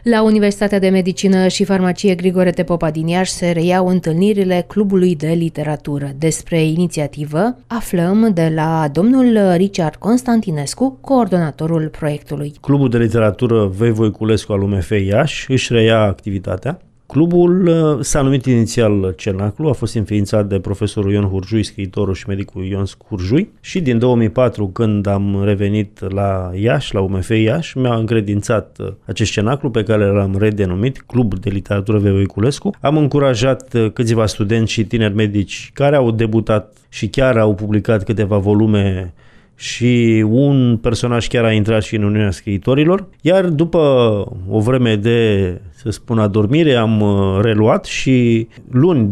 La Universitatea de Medicină și Farmacie Grigore Tepopa din Iași se reiau întâlnirile Clubului de Literatură. Despre inițiativă aflăm de la domnul Richard Constantinescu, coordonatorul proiectului. Clubul de Literatură V. Voiculescu al UMF Iași își reia activitatea. Clubul s-a numit inițial Cenaclu, a fost înființat de profesorul Ion Hurjui, scriitorul și medicul Ion Hurjui, și din 2004, când am revenit la Iași, la UMF Iași, mi-a încredințat acest Cenaclu pe care l-am redenumit Club de Literatură V. Voiculescu. Am încurajat câțiva studenți și tineri medici care au debutat și chiar au publicat câteva volume și un personaj chiar a intrat și în Uniunea Scriitorilor, iar după o vreme de, să spun, adormire, am reluat și luni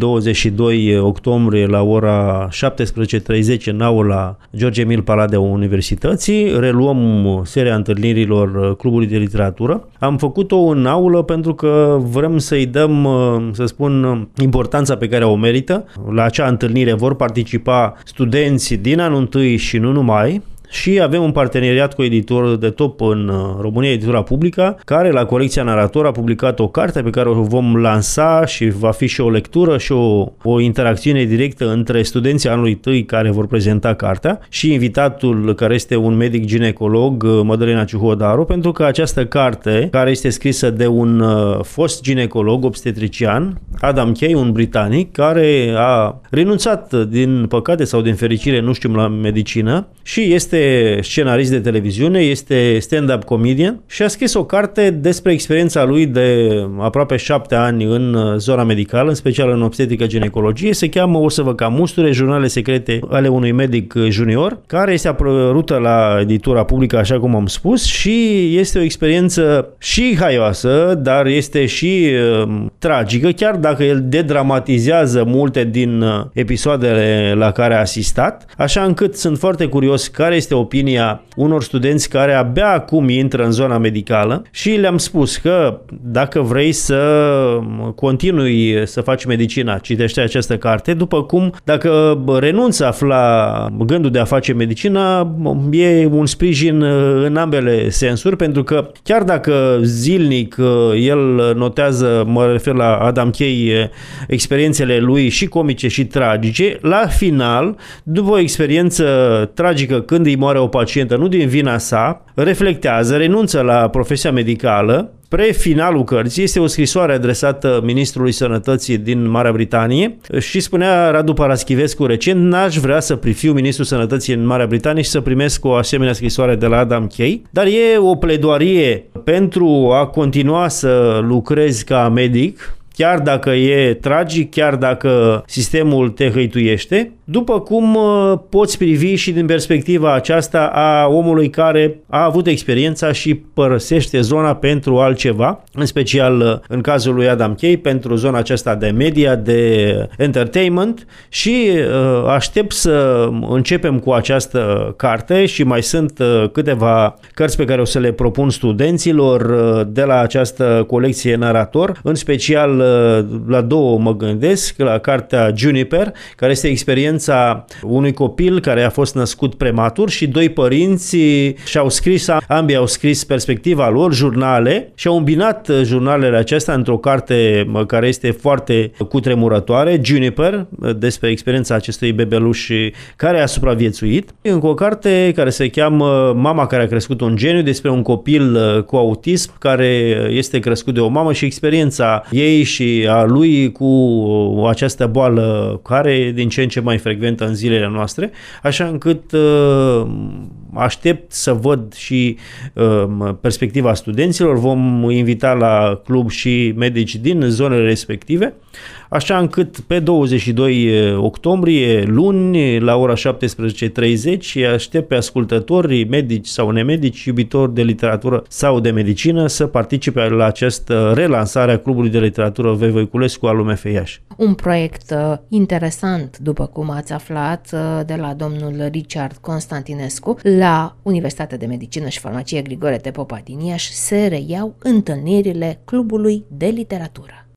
22 octombrie la ora 17:30 în aula George Emil Paladea Universității reluăm seria întâlnirilor Clubului de Literatură. Am făcut-o în aulă pentru că vrem să-i dăm, să spun, importanța pe care o merită. La acea întâlnire vor participa studenți din anul întâi și nu numai, și avem un parteneriat cu editorul de top în România, Editura Publica, care la colecția Narator a publicat o carte pe care o vom lansa și va fi și o lectură și o interacțiune directă între studenții anului întâi care vor prezenta cartea și invitatul care este un medic ginecolog, Mădălina Ciuhodaru, pentru că această carte, care este scrisă de un fost ginecolog obstetrician, Adam Kay, un britanic, care a renunțat din păcate sau din fericire, nu știm, la medicină și este scenarist de televiziune, este stand-up comedian și a scris o carte despre experiența lui de aproape 7 ani în zona medicală, în special în obstetrică ginecologie. Se cheamă O să vă cam musture, jurnale secrete ale unui medic junior, care este apărută la Editura Publică, așa cum am spus, și este o experiență și haioasă, dar este și tragică, chiar dacă el dedramatizează multe din episoadele la care a asistat, așa încât sunt foarte curios care este opinia unor studenți care abia acum intră în zona medicală și le-am spus că dacă vrei să continui să faci medicina, citește această carte, după cum dacă renunți să afla gândul de a face medicina, e un sprijin în ambele sensuri, pentru că chiar dacă zilnic el notează, mă refer la Adam Kay, experiențele lui și comice și tragice, la final, după o experiență tragică când îi moare o pacientă, nu din vina sa, reflectează, renunță la profesia medicală. Pre-finalul cărții este o scrisoare adresată Ministrului Sănătății din Marea Britanie și spunea Radu Paraschivescu recent: n-aș vrea să fiu Ministrul Sănătății în Marea Britanie și să primesc o asemenea scrisoare de la Adam Kay, dar e o pledoarie pentru a continua să lucrezi ca medic, chiar dacă e tragic, chiar dacă sistemul te hăituiește, după cum poți privi și din perspectiva aceasta a omului care a avut experiența și părăsește zona pentru altceva, în special în cazul lui Adam Kay, pentru zona aceasta de media, de entertainment, și aștept să începem cu această carte și mai sunt câteva cărți pe care o să le propun studenților de la această colecție Narator, în special la două mă gândesc, la cartea Juniper, care este experiența unui copil care a fost născut prematur și doi părinți și-au scris, ambii au scris perspectiva lor, jurnale, și au îmbinat jurnalele acestea într-o carte care este foarte cutremurătoare, Juniper, despre experiența acestui bebeluș care a supraviețuit. Încă o carte care se cheamă Mama care a crescut un geniu, despre un copil cu autism care este crescut de o mamă și experiența ei și a lui cu această boală care e din ce în ce mai frecventă în zilele noastre, așa încât aștept să văd și perspectiva studenților. Vom invita la club și medici din zonele respective, așa încât pe 22 octombrie, luni, la ora 17:30, aștept pe ascultători, medici sau nemedici, iubitori de literatură sau de medicină, să participe la această relansare a Clubului de Literatură V. Voiculescu al UMF Iași. Un proiect interesant, după cum ați aflat de la domnul Richard Constantinescu. La Universitatea de Medicină și Farmacie Grigore Tepopa din Iași se reiau întâlnirile Clubului de Literatură.